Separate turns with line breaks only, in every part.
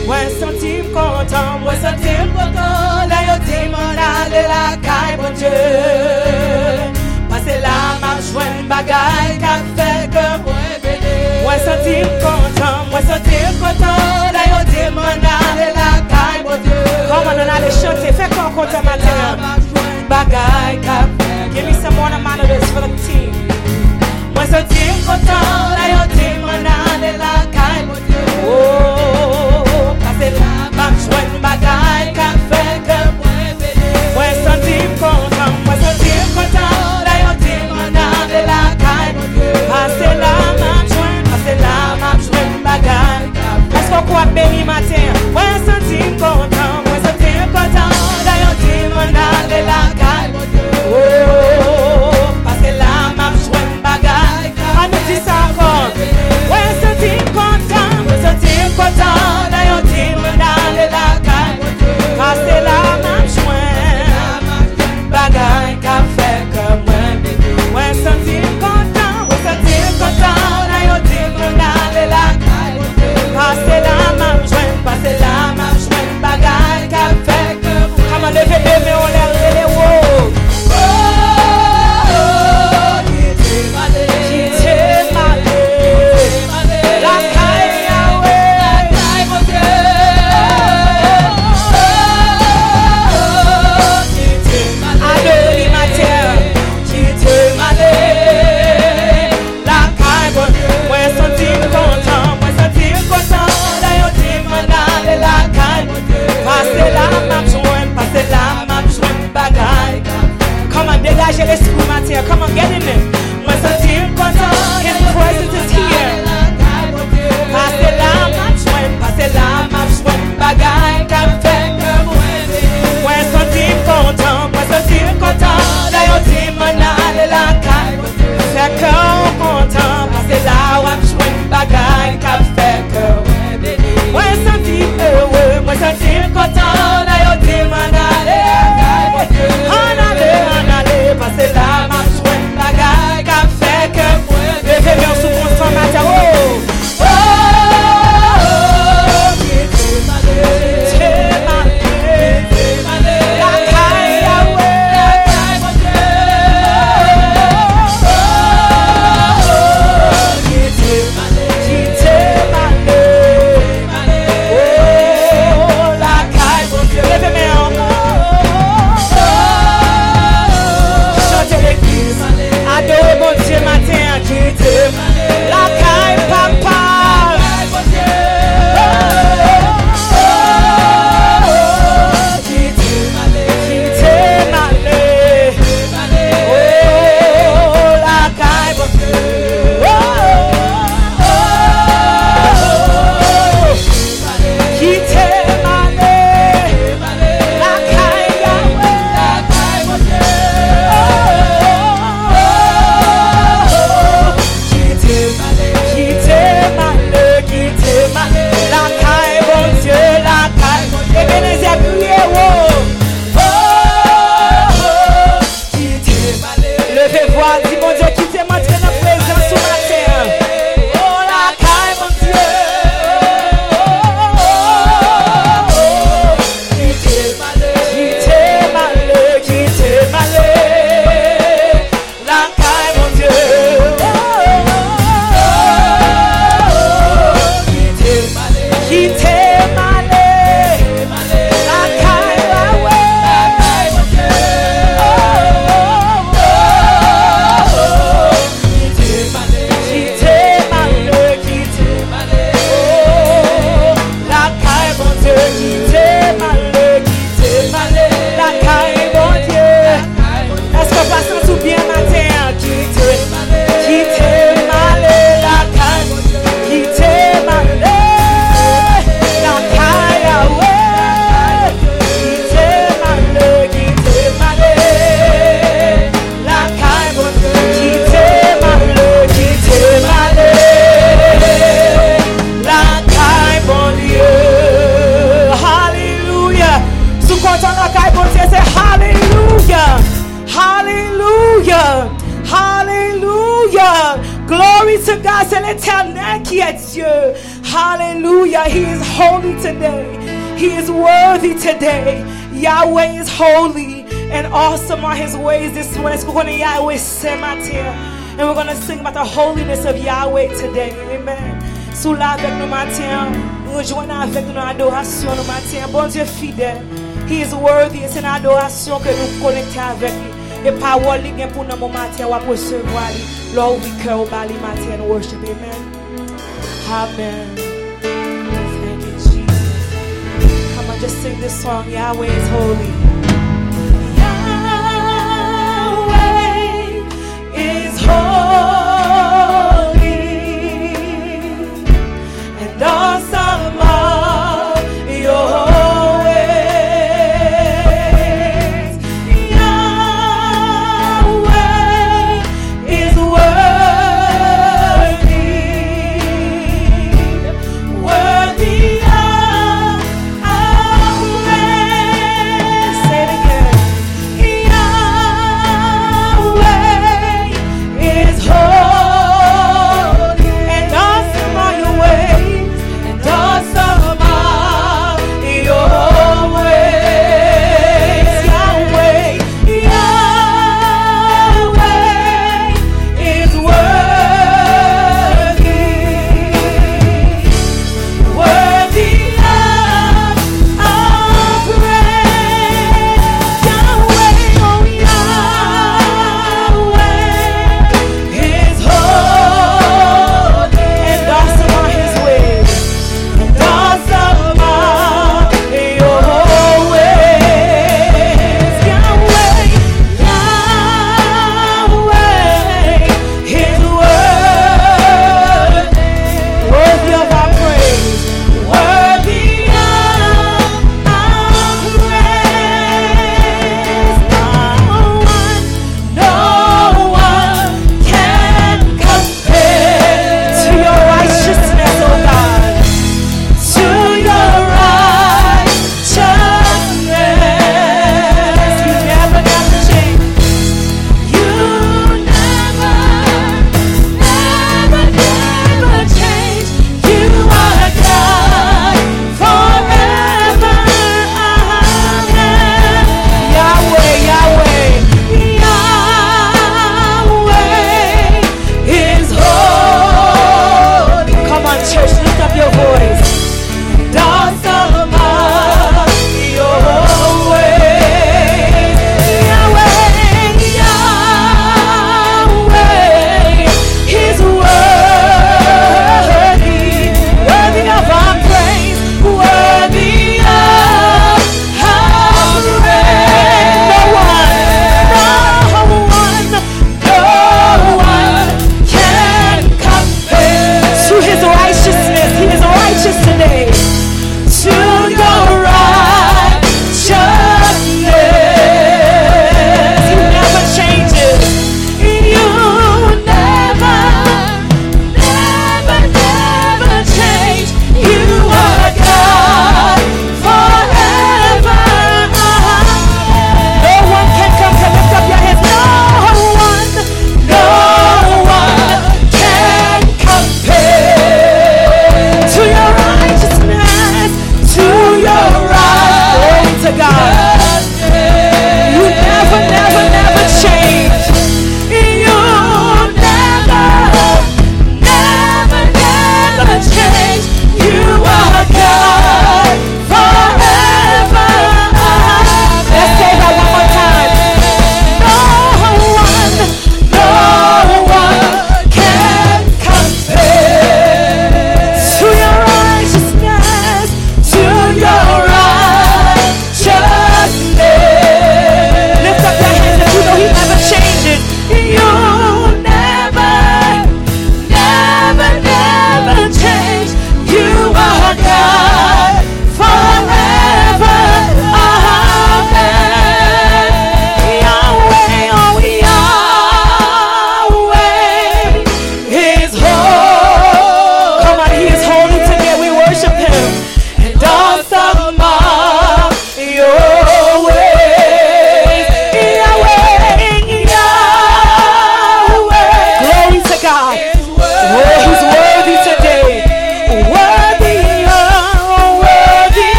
Mwen sentim kontan, mwen sentim kontan. La yo di m'en ale la caille bon Dieu. Parce la m'a joine bagay ka fè que mwen bene. Mwen sentim kontan, mwen sentim kontan. La yo di m'en ale la caille bon Dieu. Comment on allait chanter, fais qu'on content matin. Bagay ka fè. Give me some more amount of this for the team. Mwen sentim kontan, la yo di m'en ale la caille bon Dieu. Oh, parce la m'a joine bagay ka fè que mwen bene. Mwen sentim kontan, mwen sentim kontan. La yo di m'en ale la caille bon Dieu. Parce la m'a joine bagay ka fè. Est-ce qu'on croit béni matin? Mwen sentim kontan, mwen sentim kontan. La yo di m'en ale la caille bon Dieu. Oh, parce la m'a joine bagay ka fè. On nous dit ça encore. qui est Dieu. Hallelujah. He is holy today. He is worthy today. Yahweh is holy and awesome are his ways this morning. Est-ce qu'on connaît Yahweh ce matin? And we're going to sing about the holiness of Yahweh today. Amen. Sous là avec nous matin, rejoignons avec nous dans l'adoration nous matin. Bon Dieu fidèle. He is worthy. C'est une adoration que nous connectons avec lui. Et parole li pour nous matin ou recevoir lui. Lord, we cœur au bali matin and worship. Amen. Amen. Thank you, Jesus. Come on, just sing this song. Yahweh is holy. Yahweh is holy and awesome are your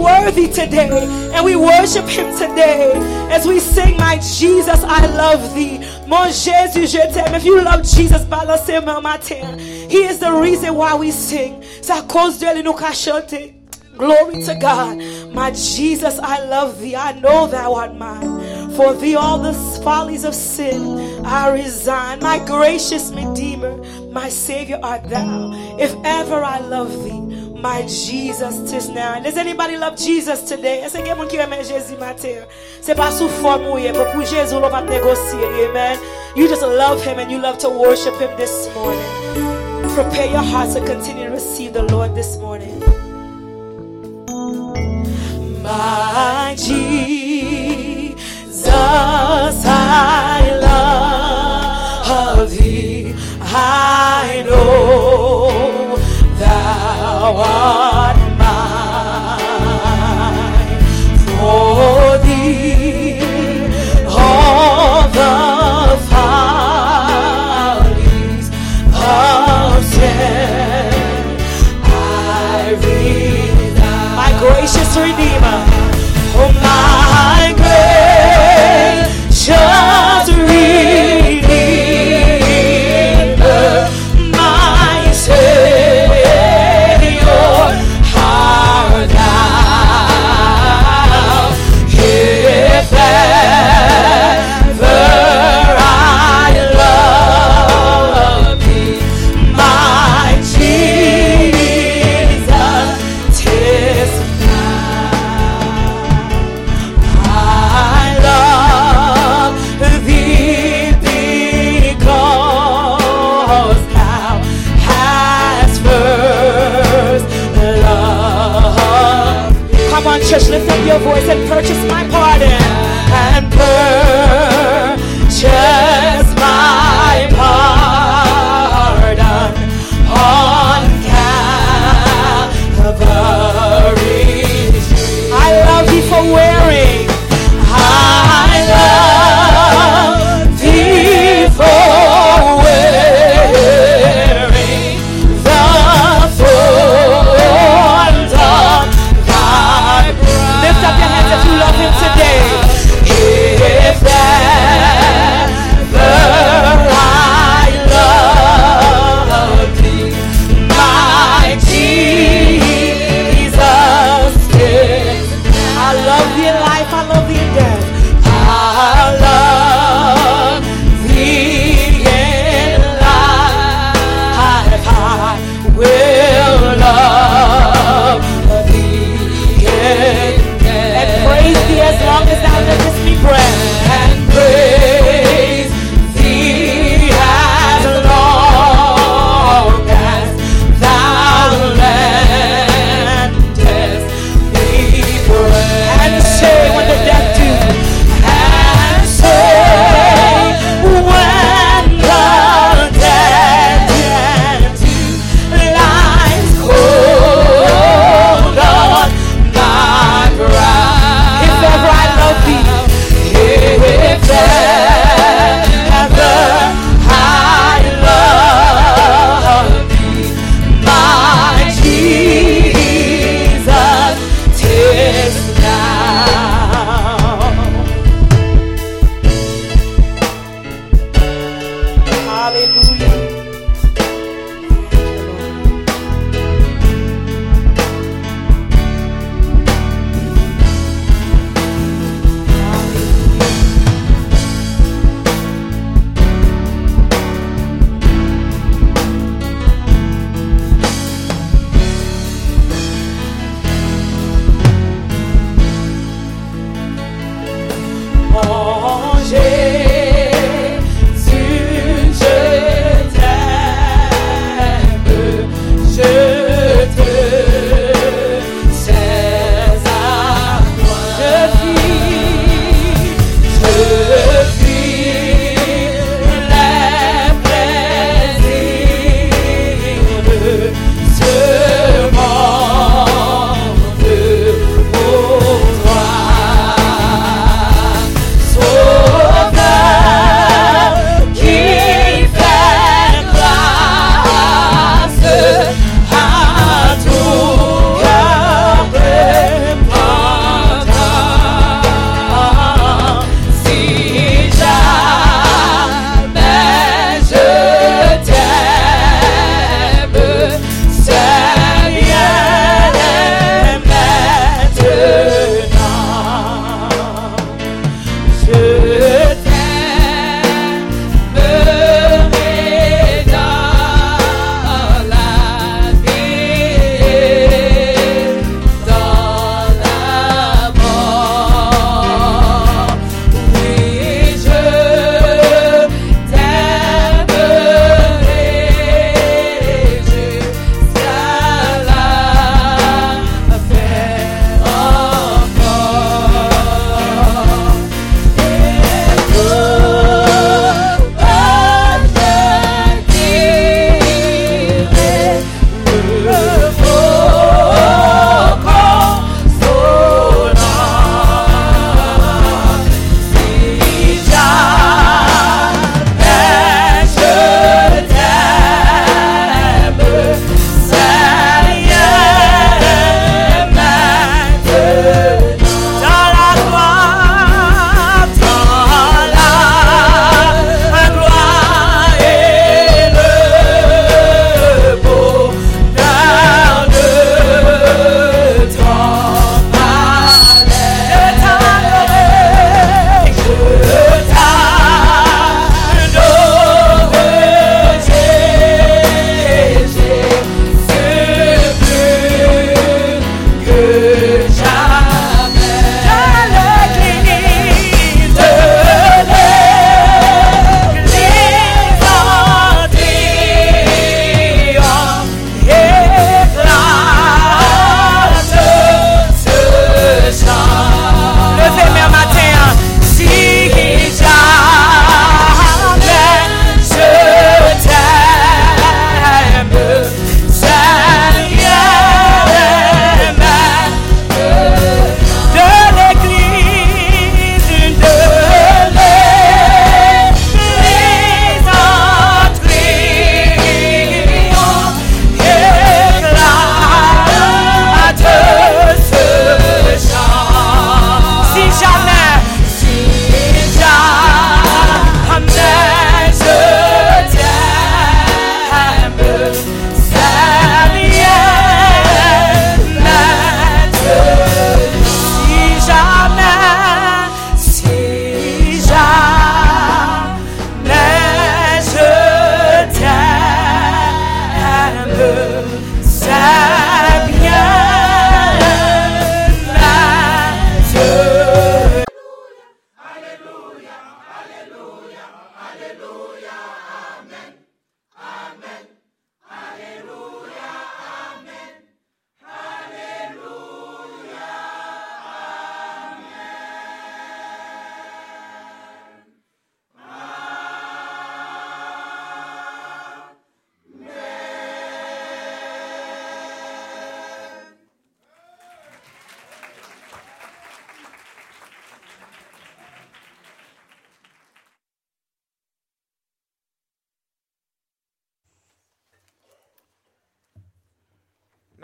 worthy today, and we worship him today as we sing, my Jesus, I love thee. Mon Jésus, je t'aime. If you love Jesus, balancez main matin. He is the reason why we sing. C'est à cause de lui nous qu'à chanter. Glory to God. My Jesus, I love thee. I know thou art mine. For thee all the follies of sin I resign. My gracious Redeemer, my Savior art thou. If ever I love thee, my Jesus, 'tis now. Does anybody love Jesus today? Est-ce qu'il y a quelqu'un qui aime Jésus matin? C'est pas sous forme ou pour Jésus on va négocier. Amen. You just love him and you love to worship him this morning. Prepare your hearts to continue to receive the Lord this morning. My Jesus, I love thee. I know thou art mine. For thee all the follies of sin I resign. My gracious Redeemer, oh my gracious Redeemer, my Savior art thou. If ever I love thee, my Jesus, 'tis I love thee because thou hast first loved. Come on, church, lift up your voice and purchase my pardon. And purchase my pardon on Calvary. I love thee for wearing. I love thee for wearing the thorns of thy brow. Lift up your hands if you love him today. If ever I love thee, my Jesus, I love you.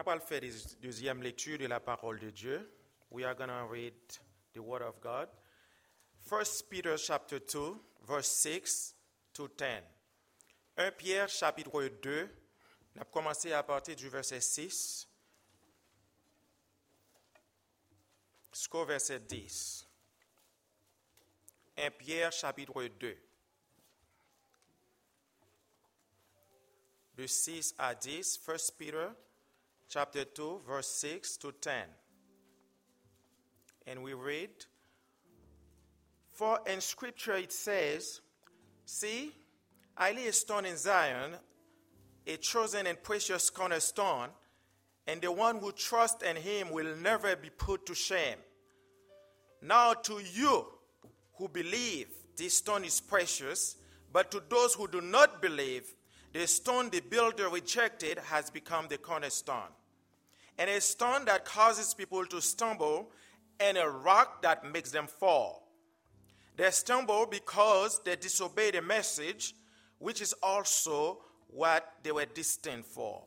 va faire la deuxième lecture de la parole de Dieu. We are going to read the word of God. 1 Peter chapter 2, verse 6 to 10. 1 Pierre chapitre 2, on a commencé à partir du verset 6 jusqu'au verset 10. 1 Pierre chapitre 2. De 6 à 10, 1 Peter chapter 2, verse 6 to 10. And we read, "For in Scripture it says, See, I lay a stone in Zion, a chosen and precious cornerstone, and the one who trusts in him will never be put to shame. Now to you who believe, this stone is precious, but to those who do not believe, the stone the builder rejected has become the cornerstone, and a stone that causes people to stumble, and a rock that makes them fall. They stumble because they disobey the message, which is also what they were destined for.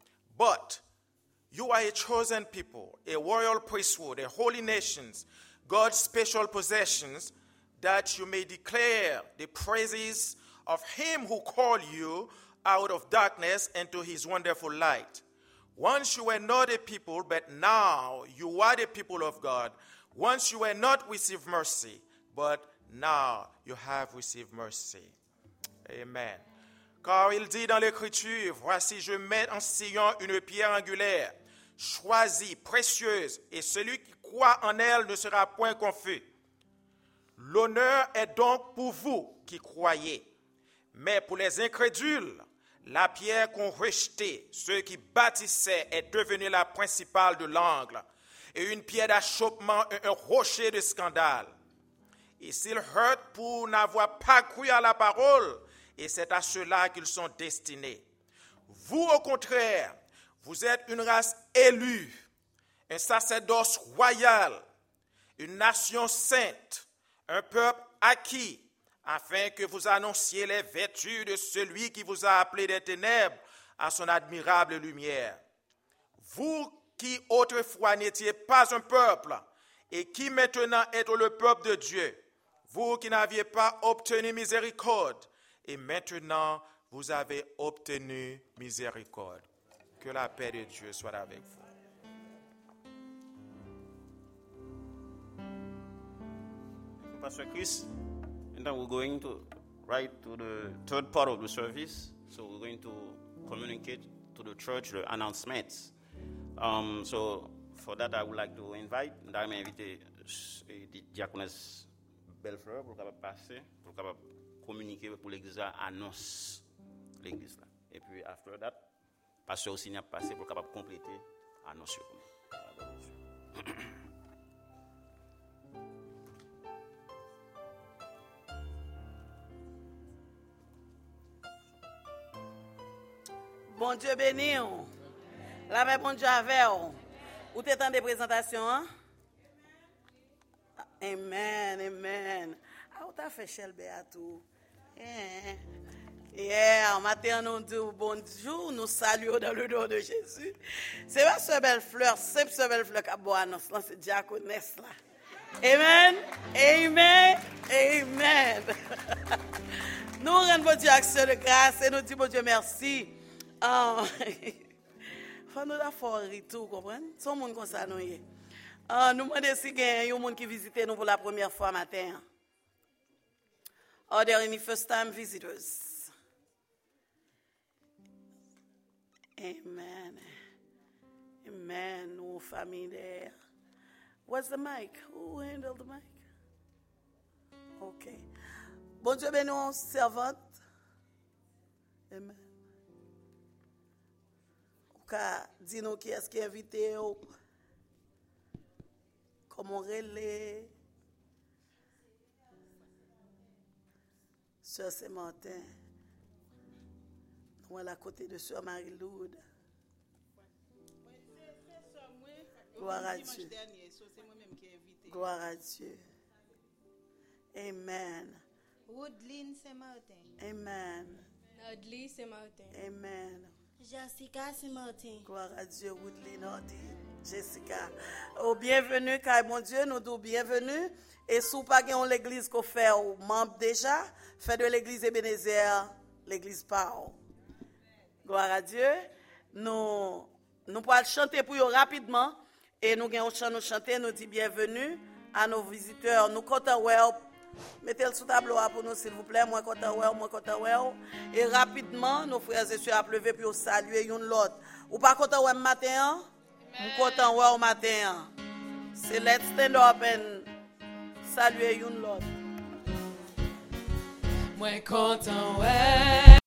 But you are a chosen people, a royal priesthood, a holy nation, God's special possessions, that you may declare the praises of him who called you out of darkness into his wonderful light. Once you were not a people, but now you are the people of God. Once you were not received mercy, but now you have received mercy." Amen. Car il dit dans l'Écriture, voici je mets en Sion une pierre angulaire, choisie, précieuse, et celui qui croit en elle ne sera point confus. L'honneur est donc pour vous qui croyez, mais pour les incrédules, la pierre qu'ont rejetée ceux qui bâtissaient est devenue la principale de l'angle, et une pierre d'achoppement, un rocher de scandale. Et s'ils heurtent pour n'avoir pas cru à la parole, et c'est à cela qu'ils sont destinés. Vous, au contraire, vous êtes une race élue, un sacerdoce royal, une nation sainte, un peuple acquis, afin que vous annonciez les vertus de celui qui vous a appelé des ténèbres à son admirable lumière. Vous qui autrefois n'étiez pas un peuple, et qui maintenant êtes le peuple de Dieu, vous qui n'aviez pas obtenu miséricorde, et maintenant vous avez obtenu miséricorde. Que la paix de Dieu soit avec vous.
Pastor Chris, and then we're going to right to the third part of the service. So we're going to communicate to the church the announcements. So for that, I would like to invite, inviter Diaconesse Bellefleur pour passer, pour communiquer pour l'église, annonce l'église là. Et puis after that, pasteur aussi n'a passé pour compléter annonce.
Bon Dieu béni. La paix bon Dieu avec vous. Ou t'es des présentations, hein? Amen, amen. Ah, ou t'as fait chelbe à tout. Yeah, matin nous disons bonjour, nous saluons dans le nom de Jésus. C'est pas ce belle fleur, c'est ce belle fleur qui a beau annonce, là, c'est diaconesse là. Amen, amen, amen. Nous rendons Dieu action de grâce et nous disons bon Dieu merci. Faut nous la faire tout, comprenez? Son monde comme ça nous y. Nous demandons si il y a un monde qui visite nous pour la première fois matin. Are there any first time visitors? Amen. Amen. Nous famille there. What's the mic? Who handled the mic? Okay. Bon Dieu béni, servante. Amen. Dis-nous qui est-ce qui est invité, comment relais. Sœur Saint-Martin, nous sommes à côté de Sœur Marie-Lourde. Gloire à Dieu. Gloire à Dieu. Amen.
Woodline Saint-Martin.
Amen.
Nadli Saint-Martin.
Amen.
Jessica Simontin.
Gloire à Dieu, Woodley Nordi, Jessica. Oh, bienvenue, car mon Dieu, nous disons bienvenue. Et si vous n'avez pas l'église qu'on fait, membre déjà, fait de l'église Ebenezer, l'église Pau. Gloire à Dieu. Nous pouvons chanter pour eux rapidement. Et nous avons chant, nous chanter, nous disons bienvenue à nos visiteurs. Nous comptons, mettez le sous tableau pour nous, s'il vous plaît. Moi, content. Et rapidement, nos frères et sœurs lever pour saluer une l'autre. Ou pas content matin? Nous content au matin. C'est let's stand up and saluer une l'autre.
Moi content, ouais.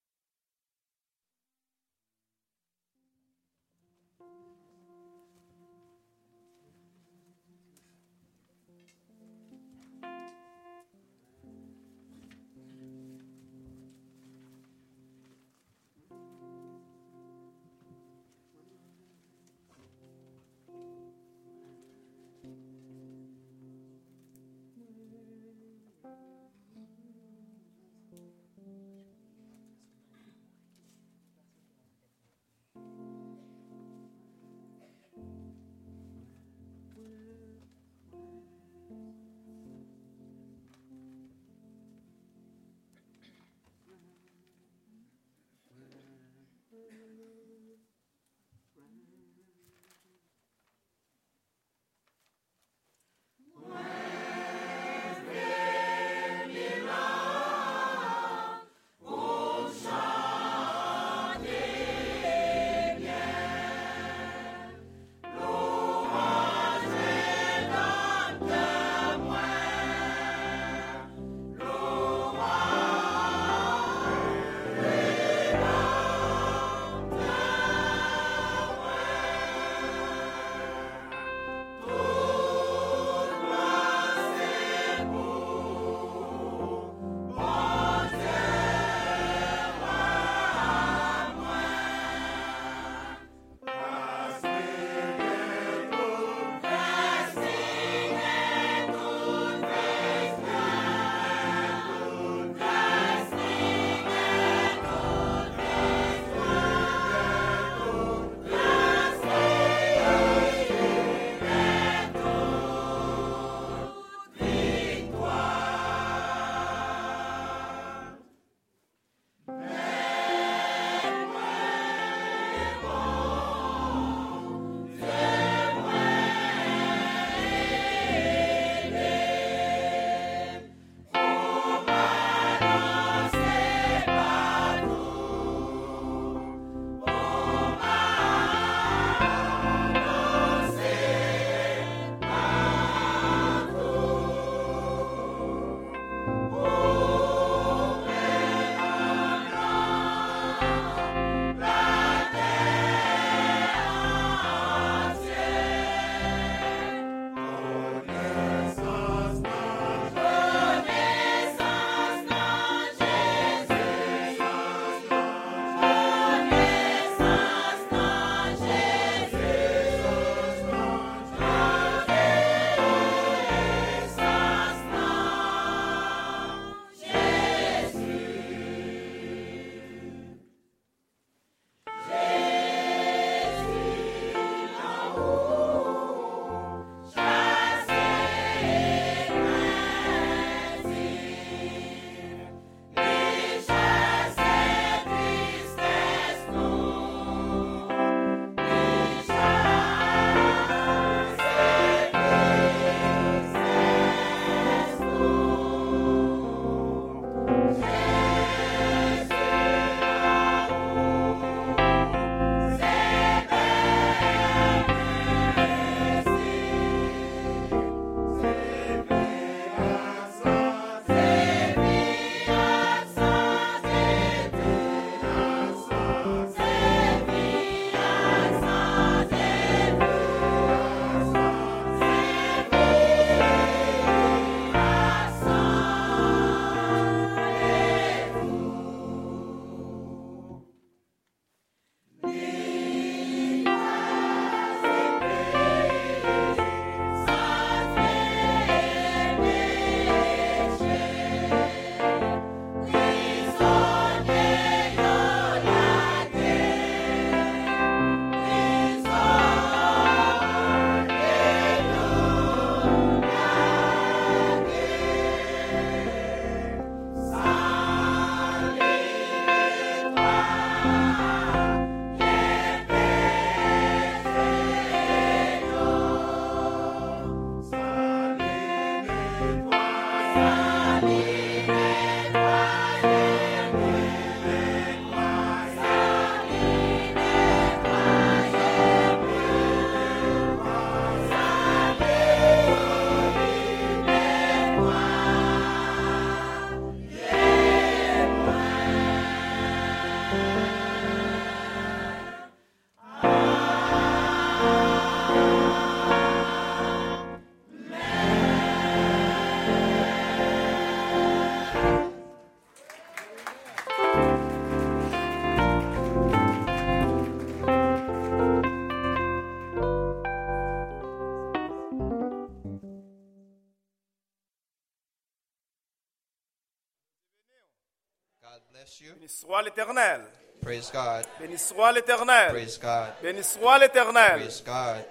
God bless you.
Béni soit l'Éternel.
Praise God.
Béni soit l'Éternel.
Praise God.
Béni soit l'Éternel.
Praise God.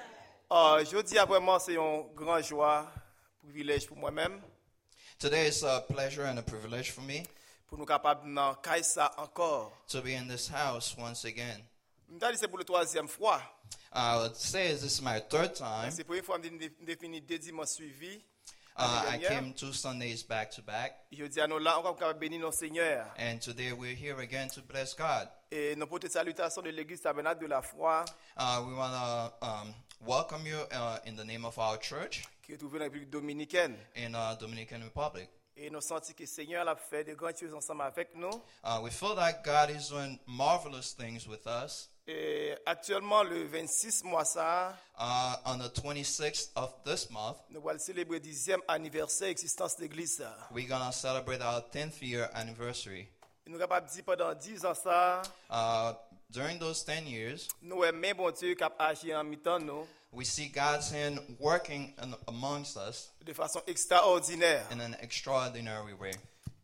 Je dis vraiment, c'est une grande joie, privilège pour moi-même,
Today is a pleasure and a privilege for me
pour nous capables de faire ça encore.
to be in this house once again.
Je me dis c'est pour la troisième fois.
I would say this is my third time.
C'est la première fois que je définis 2 dimanches suivis.
I came 2 Sundays back to back,
Je dis à nous là, on va pouvoir bénir nos Seigneurs.
and today we're here again to bless God.
Et nous portons salutations de l'Église Tabernacle de la Foi,
We want to welcome you in the name of our church
qui est trouvée dans la République dominicaine.
in Dominican Republic.
Et nous sentons que le Seigneur a fait de grandes choses ensemble avec nous.
We feel that God is doing marvelous things with us.
Et actuellement, le 26 mois, ça,
On the 26th of this month,
nous allons célébrer le 10e anniversaire d'existence de l'Église.
we're going to celebrate our 10th year anniversary.
Et nous sommes capables de dire pendant 10 ans, ça,
During those 10 years,
nous aimons bon Dieu qui a agi en mi-temps nous
we see God's hand working amongst us
de façon extraordinaire.
in an extraordinary way.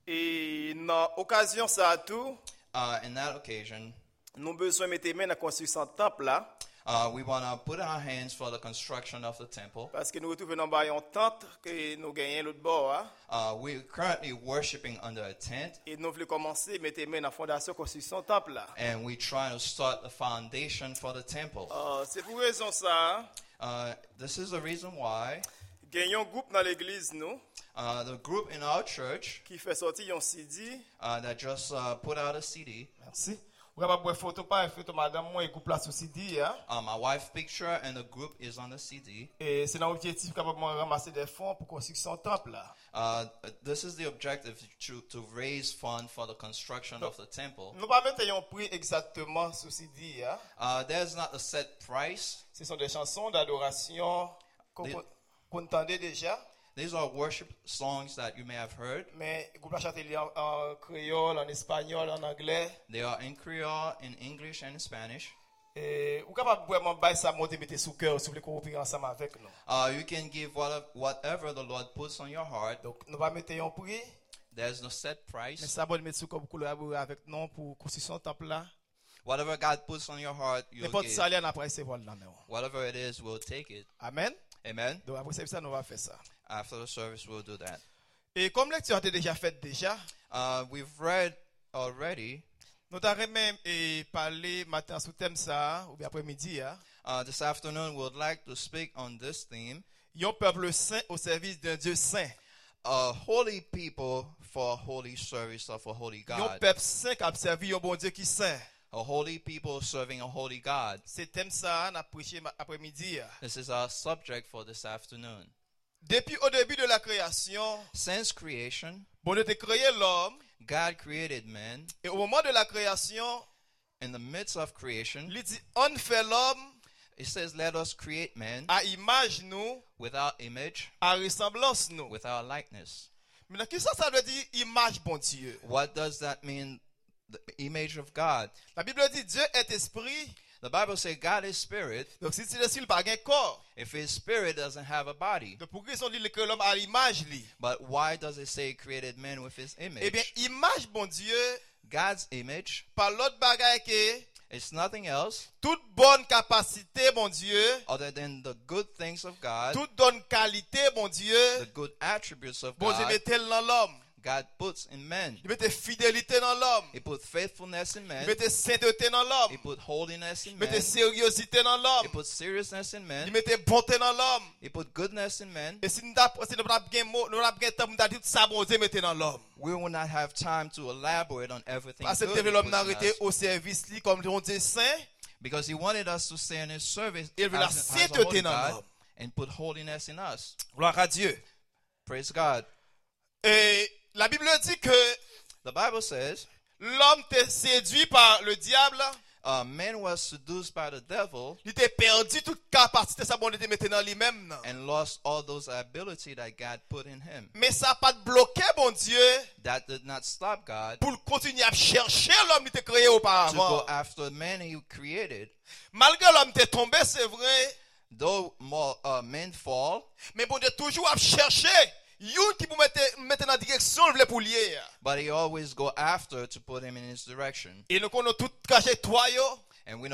Et dans l'occasion, ça tout,
In that occasion,
nous avons besoin de mettre main dans la construction du temple là,
we want to put our hands for the construction of the temple.
parce que nous retrouvons dans une tente que nous gagnons l'autre bord.
We're currently worshiping under a tent,
Et nous voulons commencer à mettre main dans la fondation de la construction du temple là.
and we try to start the foundation for the temple.
C'est pour raison ça,
This is the reason why
gagnons un groupe dans l'église nous
the group in our church
qui fait sortir un CD.
that just put out a CD.
Merci. Vous pouvez prendre photo pas photo madame moi et groupe là sur CD hein.
My wife's picture and the group is on the CD.
Et c'est dans l'objectif capable de ramasser des fonds pour construction du temple là.
This is the objective to raise funds for the construction of the temple.
Nous pas mettre un prix exactement sur CD hein.
There's not a set price.
Ce sont des chansons d'adoration qu'on entendait déjà,
These are worship songs that you may have heard.
mais le groupe a chanté en créole, en espagnol, en anglais.
They are in Creole, in English, and in Spanish.
Et vous capable vraiment bailler ça monter mettre sous cœur si vous voulez coopérer ensemble avec nous.
You can give whatever the Lord puts on your heart.
Donc nous va mettre un prix,
There's no set
mais
price.
ça va mettre sous cœur pour collaborer avec nous pour construction du temple là.
Whatever God puts on your heart, you'll
N'importe
give.
ça là après recevoir là mais.
Whatever it is, we'll take it.
Amen.
Amen.
Donc après ça nous va faire ça.
After the service, we'll do that.
Et comme lecture a été déjà faite déjà,
We've read already.
nous t'avons même parlé matin sous thème ça ou bien après-midi
This afternoon, we would like to speak on this theme:
un peuple saint au service d'un Dieu saint.
a holy people for a holy service of a holy
Un
God.
peuple saint qui a servi un bon Dieu qui saint.
A holy people serving a holy God.
C'est thème ça n'a prêché après-midi.
This is our subject for this afternoon.
Depuis au début de la création,
Since creation,
bon Dieu a créé l'homme
God created man.
et au moment de la création,
In the midst of creation,
il dit on fait l'homme
it says, "Let us create man
à image nous,
without image,
à ressemblance nous.
without likeness."
Mais qu'est-ce que ça veut dire image bon Dieu?
What does that mean? The image of God.
La Bible dit Dieu est esprit.
The Bible says God is spirit.
Donc si c'est l'esprit, il n'a pas un corps.
If his spirit doesn't have a body,
Donc pour qu'ils ont dit que l'homme à l'image lui.
but why does it say he created man with his
Eh bien,
image?
image bon Dieu,
God's image
par l'autre bagaille que
is nothing else
toute bonne capacité bon Dieu,
other than the good things of God,
toute bonne qualité bon Dieu,
the good attributes of
bon Dieu
God.
mettait dans l'homme.
God puts in men.
Il mettait fidélité dans l'homme.
He put faithfulness in
Il
men.
mettait sainteté dans l'homme.
He put holiness in
Il
men.
mettait sériosité dans
He
l'homme.
put seriousness in
Il
men.
mettait bonté dans l'homme.
He put goodness in men.
Et si nous n'avons pas de temps pour dire tout ça, bon Dieu mettait dans l'homme.
We will not have time to elaborate on everything
Parce que
good he
l'homme
puts
n'a
in
arrêté
us,
au service li comme on dit saint.
because he wanted us to stay in his service
Il veut la
as a
sainteté
holy
dans
God
l'homme.
and put holiness in us.
Gloire à Dieu.
Praise God.
Et la Bible dit que
The Bible says
l'homme était séduit par le diable.
man was seduced by the devil
Il était perdu toute capacité sa bonne était mettait dans lui-même.
and lost all those ability that God put in him.
Mais ça n'a pas bloqué bon Dieu
That did not stop God
pour continuer à chercher l'homme qui était créé
to
auparavant.
go after man he created.
Malgré l'homme était tombé, c'est vrai,
Though more men fall,
mais bon Dieu toujours à chercher une qui vous mettre dans la direction il voulait pour lier.
but he always go after to put him in his direction.
Et nous connaissons toute trajectoire.
And we know